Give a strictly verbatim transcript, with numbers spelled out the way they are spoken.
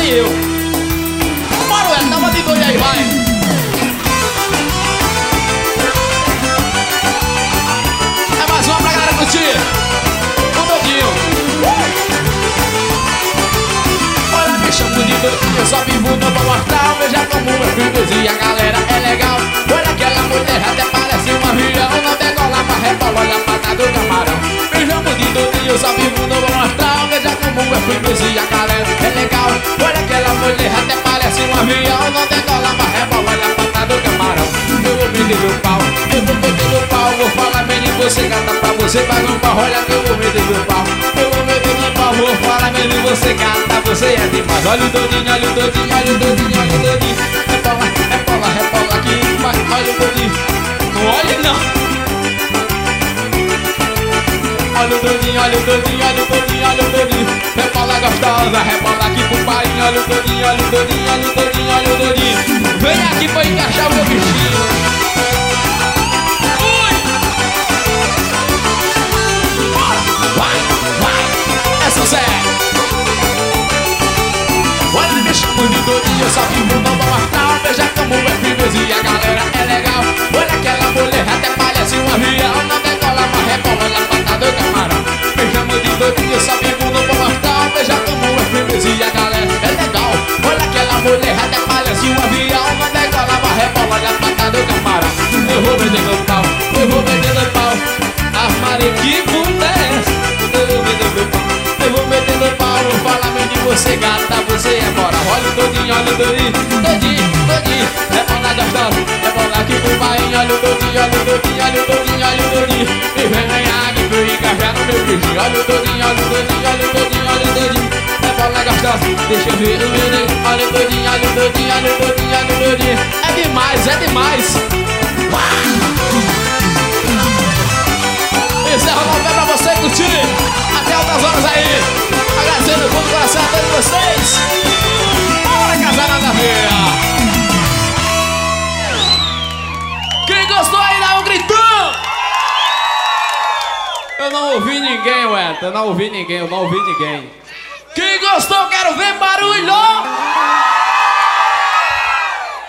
nem eu. Bora, Wellington, dá uma de dois aí, vai. É mais uma pra galera curtir. Um doidinho. Olha, me chamo de doidinho, eu só vivo no bom mortal. Veja como é firmeza e a galera é legal. Olha aquela mulher, até parece um avião. Não decola, mas rebola, olha a pata do camarão. Me chamo de doidinho, eu só vivo no bom mortal. Veja como é firmeza e a galera é legal. Olha aquela mulher, até parece um avião. Não decola, mas rebola, olha a pata do camarão. Eu vou meter meu pau, eu vou meter meu pau. Vou falar bem de você, gata, pra você vai no pau. Olha que eu vou meter meu pau, eu vou meter meu pau. Vou falar bem de você, gata, você é demais. Olha o doidinho, olha o doidinho, olha o doidinho, olha o doidinho. Rebola, rebola, rebola aqui, vai, olha o doidinho. Não olha não. Olha o doidinho, olha o doidinho, olha o doidinho, olha o doidinho. Rebola gostosa, rebola aqui pro pai. Olha o doidinho, olha o doidinho, olha o doidinho, olha o doidinho. Vem aqui pra encaixar o meu bichinho. Ui! Vai, vai, é sucesso. Olha, me chamo de doidinho, eu só vivo no bom astral. Veja como é firmeza e a galera é legal. Olha aquela mulher, até parece um avião. Não decola, mas rebola, olha a pata do camarão. Me chamo de doidinho, eu só vivo no bom astral. Veja como é firmeza e a galera é legal. Olha aquela mulher, até parece um avião. Não decola, mas rebola, olha a pata do camarão. Eu vou meter meu pau, eu vou meter meu pau. Armário que pudesse. Eu vou meter meu pau, eu vou meter meu pau. Vou falar bem de você, gata, você é bora. Olha o doidinho, olha o doidinho, doidinho, doidinho. É bola gostosa, é bola aqui pro bainho. Olha o doidinho, olha o doidinho, olha o doidinho, olha o doidinho. E vem ganhar, que vem encaixar no meu bichinho. Olha o doidinho, olha o doidinho, olha o doidinho, olha o doidinho. É bola gostosa, deixa eu ver o menino. Olha o doidinho, olha o doidinho, olha o doidinho, olha o doidinho. É demais, é demais. Encerra o nome pra você curtir. Até altas horas aí. Agradecendo o fundo do coração a todos vocês. Bora casar nada a ver. Quem gostou aí dá um gritão. Eu não ouvi ninguém, Wellington. Eu não ouvi ninguém, eu não ouvi ninguém. Quem gostou, quero ver barulho.